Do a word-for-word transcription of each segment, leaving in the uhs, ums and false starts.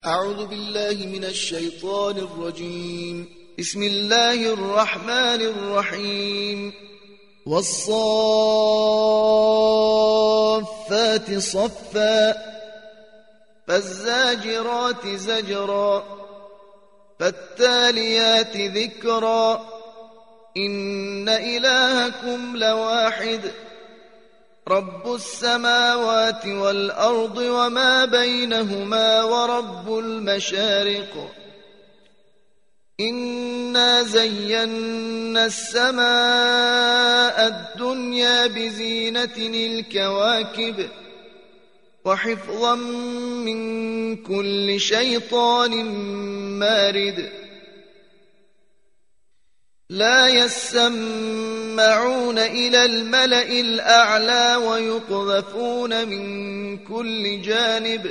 أعوذ بالله من الشيطان الرجيم. بسم الله الرحمن الرحيم. والصافات صفا فالزاجرات زجرا فالتاليات ذكرا إن إلهكم لواحد رب السماوات والأرض وما بينهما ورب المشارق إنا زينا السماء الدنيا بزينة الكواكب وحفظا من كل شيطان مارد لا يسمعون إلى الملأ الأعلى ويقذفون من كل جانب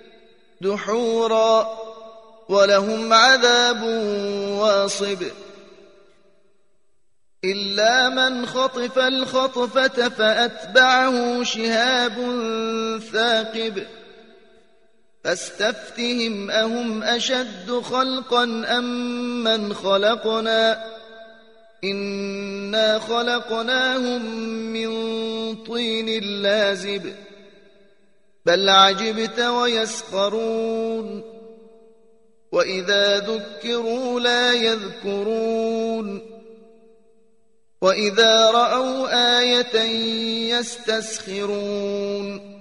دحورا ولهم عذاب واصب إلا من خطف الخطفة فأتبعه شهاب ثاقب فاستفتهم أهم أشد خلقا أم من خلقنا إنا خلقناهم من طين لازب بل عجبت ويسخرون وإذا ذكروا لا يذكرون وإذا رأوا آية يستسخرون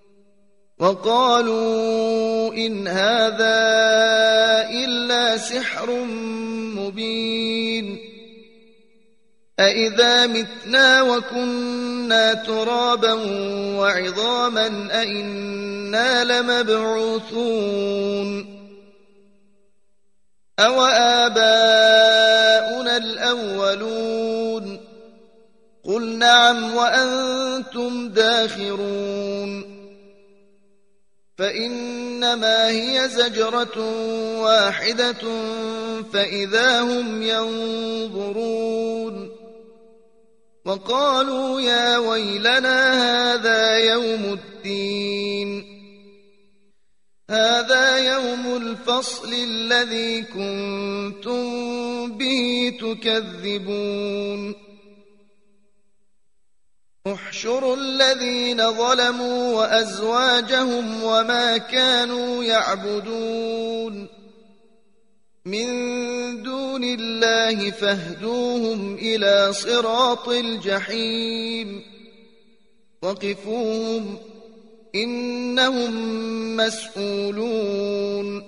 وقالوا إن هذا إلا سحر مبين أإذا متنا وكنا ترابا وعظاما أإنا لمبعوثون أو آباؤنا الأولون قل نعم وأنتم داخرون فإنما هي زجرة واحدة فإذا هم ينظرون وقالوا يا ويلنا هذا يوم الدين هذا يوم الفصل الذي كنتم به تكذبون احشروا الذين ظلموا وأزواجهم وما كانوا يعبدون من دون الله فاهدوهم إلى صراط الجحيم وقفوهم إنهم مسؤولون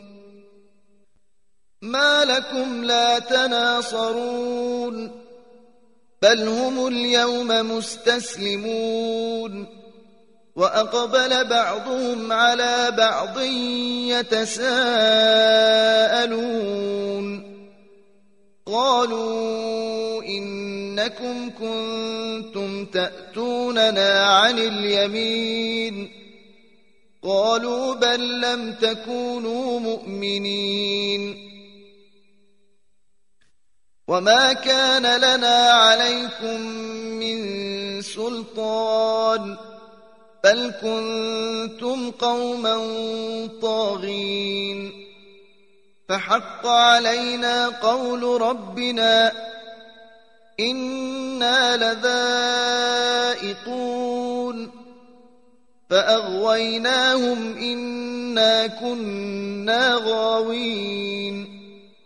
ما لكم لا تناصرون بل هم اليوم مستسلمون وأقبل بعضهم على بعض يتساءلون قالوا إنكم كنتم تأتوننا عن اليمين قالوا بل لم تكونوا مؤمنين وما كان لنا عليكم من سلطان بل كنتم قوما طاغين فحق علينا قول ربنا إنا لذائقون فأغويناهم إنا كنا غاوين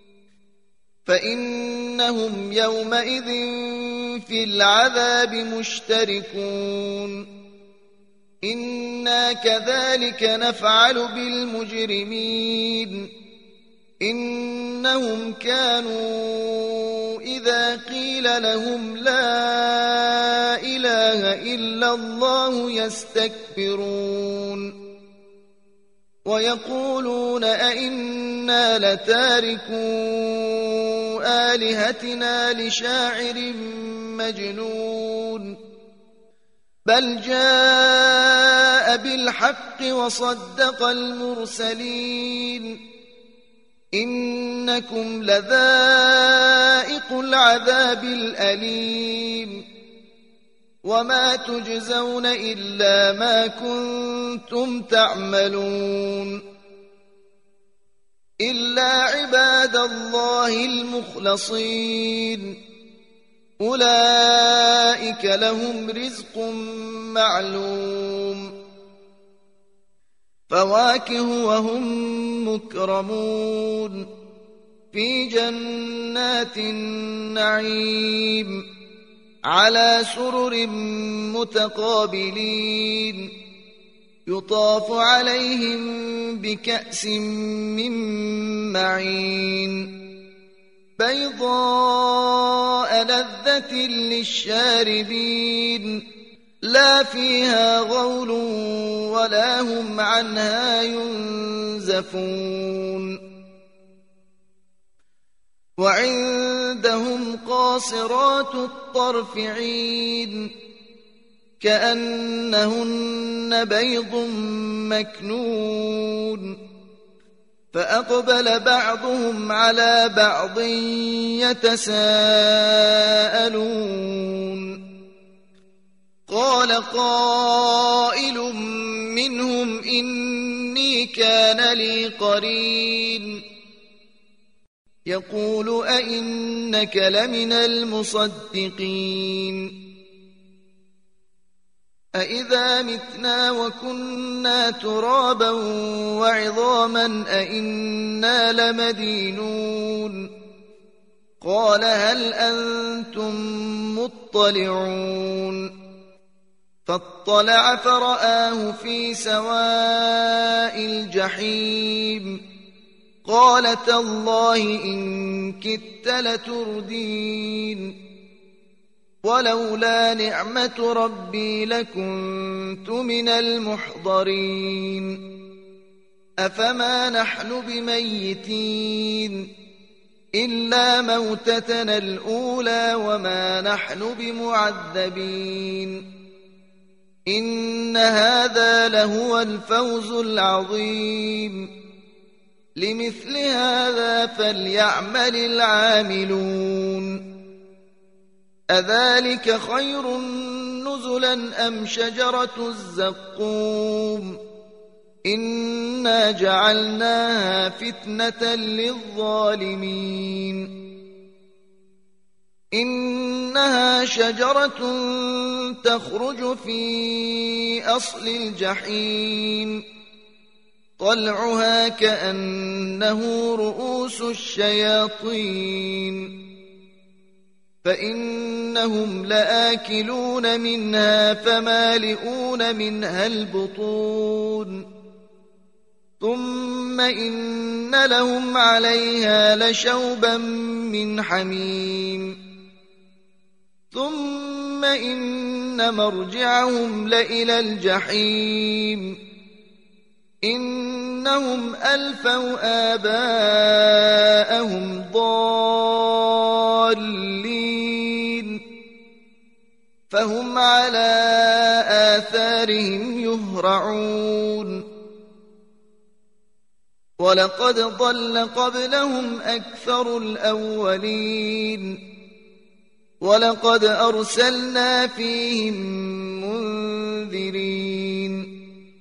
فإنهم يومئذ في العذاب مشتركون إنا كذلك نفعل بالمجرمين إنهم كانوا إذا قيل لهم لا إله إلا الله يستكبرون ويقولون أئنا لتاركو آلهتنا لشاعر مجنون بل جاء بالحق وصدق المرسلين إنكم لذائق العذاب الأليم وما تجزون إلا ما كنتم تعملون إلا عباد الله المخلصين أولئك لهم رزق معلوم فواكه وهم مكرمون في جنات النعيم على سرر متقابلين يطاف عليهم بكأس من معين بيضاء لذة للشاربين لا فيها غول ولا هم عنها ينزفون وعندهم قاصرات الطرف عين كأنهن بيض مكنون فأقبل بعضهم على بعض يتساءلون قال قائل منهم إني كان لي قرين يقول أئنك لمن المصدقين أئذا متنا وكنا ترابا وعظاما أئنا لمدينون قال هل أنتم مطلعون فاطلع فرآه في سواء الجحيم قال تالله إن كدت لتردين ولولا نعمة ربي لكنت من المحضرين أفما نحن بميتين إلا موتتنا الأولى وما نحن بمعذبين إن هذا لهو الفوز العظيم لمثل هذا فليعمل العاملون أذلك خير نزلا أم شجرة الزقوم إنا جعلناها فتنة للظالمين إنها شجرة تخرج في أصل الجحيم طلعها كأنه رؤوس الشياطين فإنهم لآكلون منها فمالئون منها البطون ثم إن لهم عليها لشوبا من حميم ثم إن مرجعهم لإلى الجحيم إنهم ألفوا آباءهم ضالين فهم على آثارهم يهرعون ولقد ضل قبلهم أكثر الأولين ولقد أرسلنا فيهم منذرين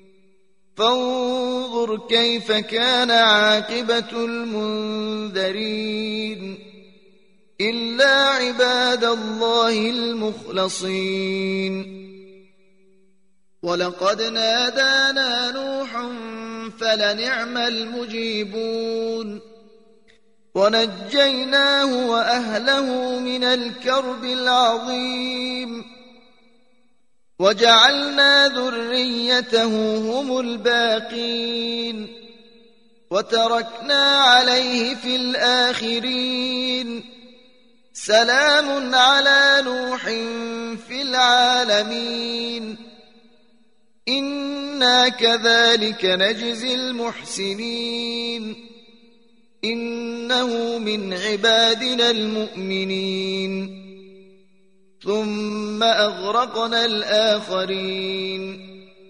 فانظر كيف كان عاقبة المنذرين إلا عباد الله المخلصين ولقد نادانا نوح فلنعم المجيبون ونجيناه وأهله من الكرب العظيم وجعلنا ذريته هم الباقين وتركنا عليه في الآخرين سلام على نوح في العالمين إنا كذلك نجزي المحسنين إنه من عبادنا المؤمنين ثم أغرقنا الآخرين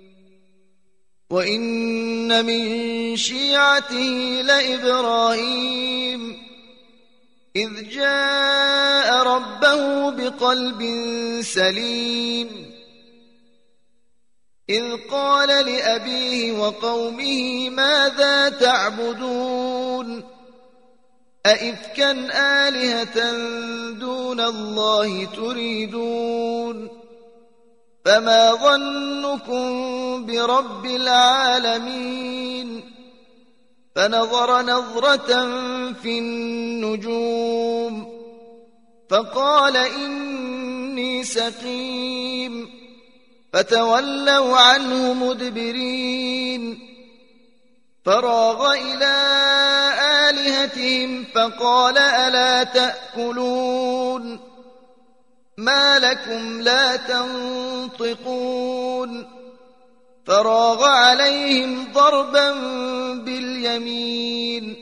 وإن من شيعته لإبراهيم إذ جاء ربه بقلب سليم إذ إذ قال لأبيه وقومه ماذا تعبدون أئفكا آلهة دون الله تريدون فما ظنكم برب العالمين فنظر نظرة في النجوم فقال إني سقيم فتولوا عنه مدبرين فراغ إلى آلهتهم فقال ألا تأكلون ما لكم لا تنطقون فراغ عليهم ضربا باليمين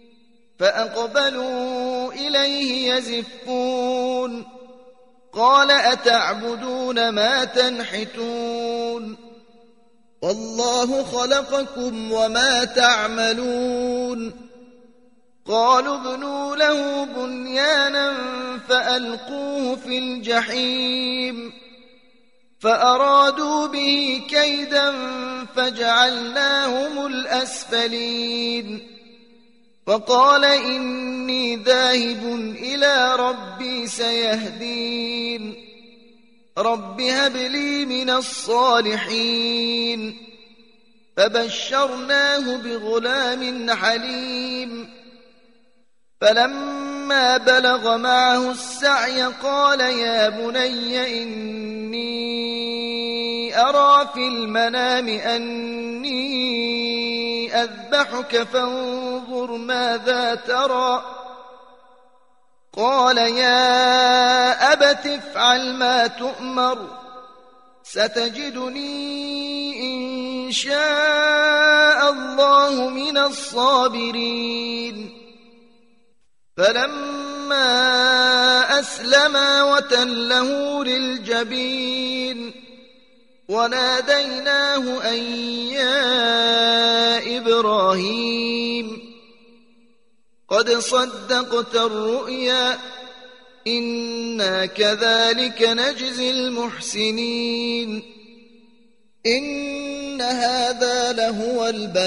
فأقبلوا إليه يزفون قال أتعبدون ما تنحتون والله خلقكم وما تعملون قالوا ابنوا له بنيانا فألقوه في الجحيم فأرادوا به كيدا فجعلناهم الأسفلين وقال إني ذاهب إلى ربي سيهدين رب هب لي من الصالحين فبشرناه بغلام حليم فلما بلغ معه السعي قال يا بني إني أرى في المنام أني أذبحك فانظر ماذا ترى قال يا أبت افعل ما تؤمر ستجدني إن شاء الله من الصابرين فلما أسلما وتله للجبين وناديناه أن يا إبراهيم قد صدقت الرؤيا إنا كذلك نجزي المحسنين إن هذا لهو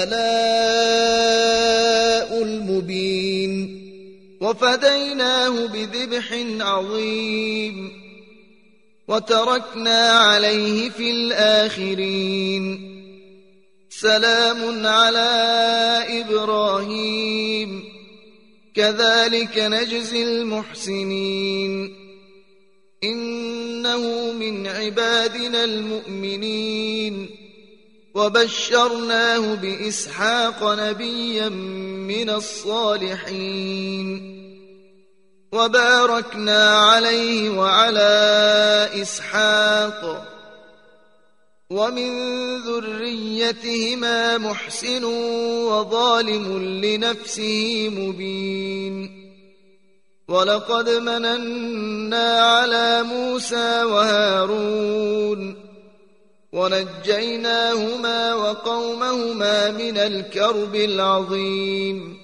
البلاء المبين وفديناه بذبح عظيم وتركنا عليه في الآخرين سلام على إبراهيم كذلك نجزي المحسنين إنه من عبادنا المؤمنين وبشرناه بإسحاق نبيا من الصالحين وباركنا عليه وعلى إسحاق ومن ذريتهما محسن وظالم لنفسه مبين ولقد مننا على موسى وهارون ونجيناهما وقومهما من الكرب العظيم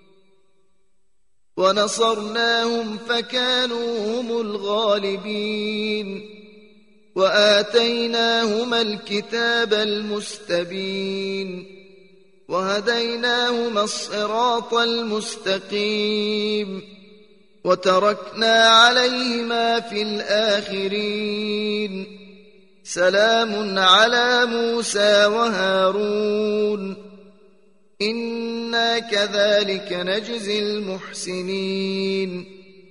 ونصرناهم فكانوا هم الغالبين وآتيناهما الكتاب المستبين وهديناهما الصراط المستقيم وتركنا عليهما في الآخرين سلام على موسى وهارون إنا كذلك نجزي المحسنين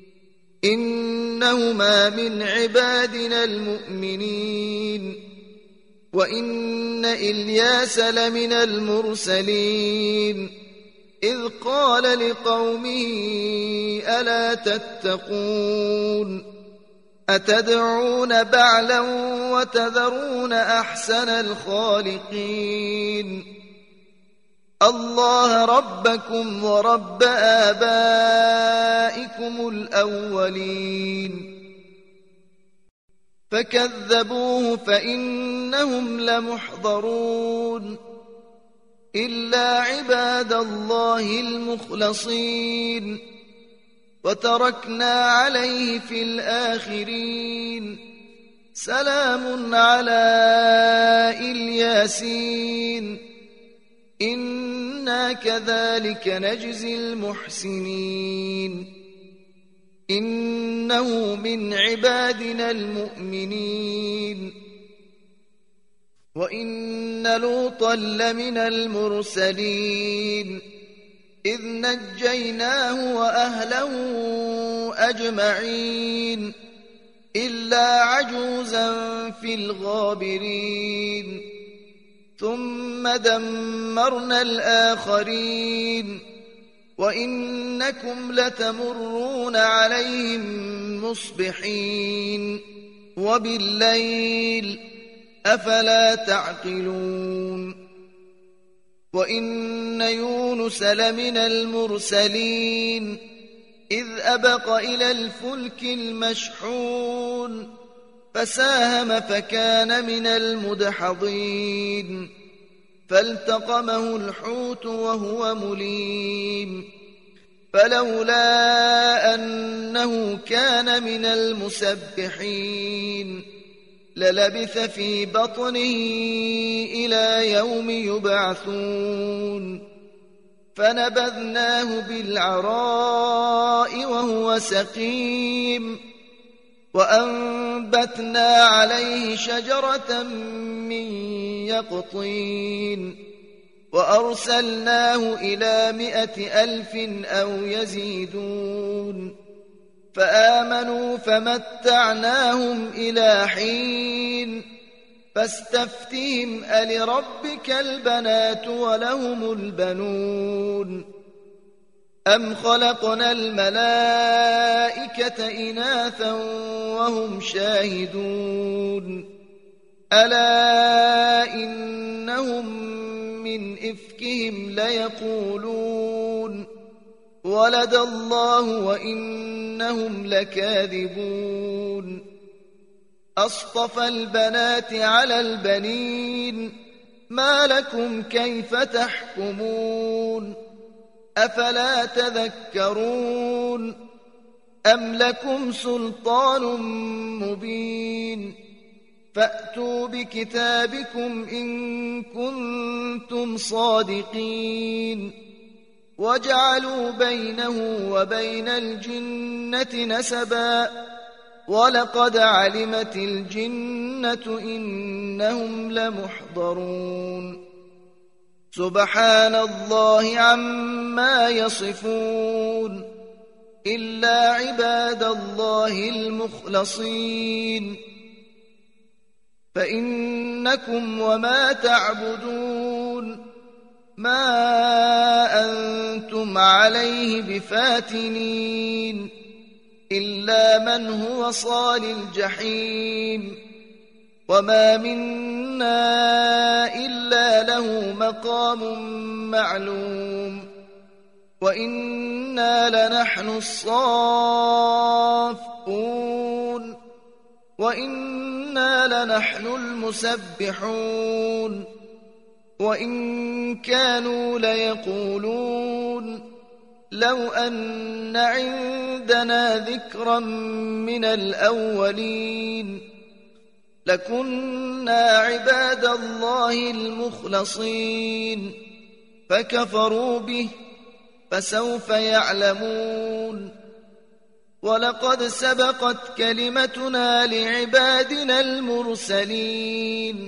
إنهما من عبادنا المؤمنين وإن إلياس لمن المرسلين إذ قال لقومه ألا تتقون أتدعون بعلا وتذرون أحسن الخالقين الله ربكم ورب آبائكم الأولين فكذبوه فإنهم لمحضرون إلا عباد الله المخلصين وتركنا عليه في الآخرين سلام على الياسين إنا كذلك نجزي المحسنين إنه من عبادنا المؤمنين وإن لوطا لمن المرسلين إذ نجيناه وأهله أجمعين إلا عجوزا في الغابرين ثم دمرنا الآخرين وإنكم لتمرون عليهم مصبحين وبالليل أفلا تعقلون وإن يونس لمن المرسلين إذ أبق إلى الفلك المشحون فساهم فكان من المدحضين فالتقمه الحوت وهو مليم فلولا أنه كان من المسبحين للبث في بطنه إلى يوم يبعثون فنبذناه بالعراء وهو سقيم وأنبتنا عليه شجرة من يقطين وأرسلناه إلى مائة ألف أو يزيدون فآمنوا فمتعناهم إلى حين فاستفتهم ألربك البنات ولهم البنون أم خلقنا الملائكة إناثا وهم شاهدون ألا إنهم من إفكهم ليقولون ولد الله وإنهم لكاذبون أصطفى البنات على البنين ما لكم كيف تحكمون أفلا تذكرون أم لكم سلطان مبين فأتوا بكتابكم إن كنتم صادقين وجعلوا بينه وبين الجنة نسبا ولقد علمت الجنة إنهم لمحضرون سبحان الله عما يصفون إلا عباد الله المخلصين فإنكم وما تعبدون ما أنتم عليه بفاتنين إلا من هو صال الجحيم وما منا إلا له مقام معلوم وإنا لنحن الصافون وإنا لنحن المسبحون وإن كانوا ليقولون لو أن عندنا ذكرا من الأولين لكنا عباد الله المخلصين فكفروا به فسوف يعلمون ولقد سبقت كلمتنا لعبادنا المرسلين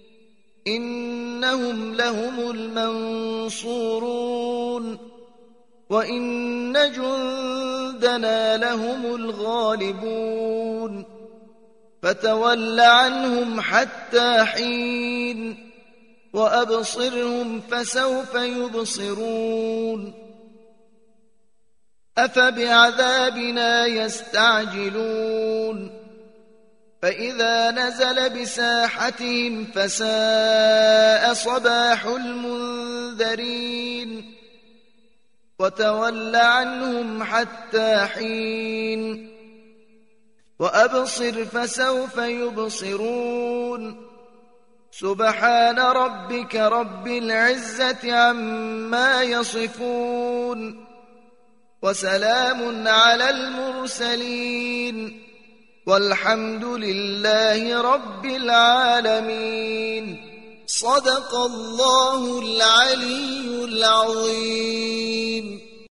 إنهم لهم المنصورون وإن جندنا لهم الغالبون فتول عنهم حتى حين وأبصرهم فسوف يبصرون أفبعذابنا يستعجلون فإذا نزل بساحتهم فساء صباح المنذرين وتول عنهم حتى حين وأبصر فسوف يبصرون سبحان ربك رب العزة عما يصفون وسلام على المرسلين والحمد لله رب العالمين. صدق الله العلي العظيم.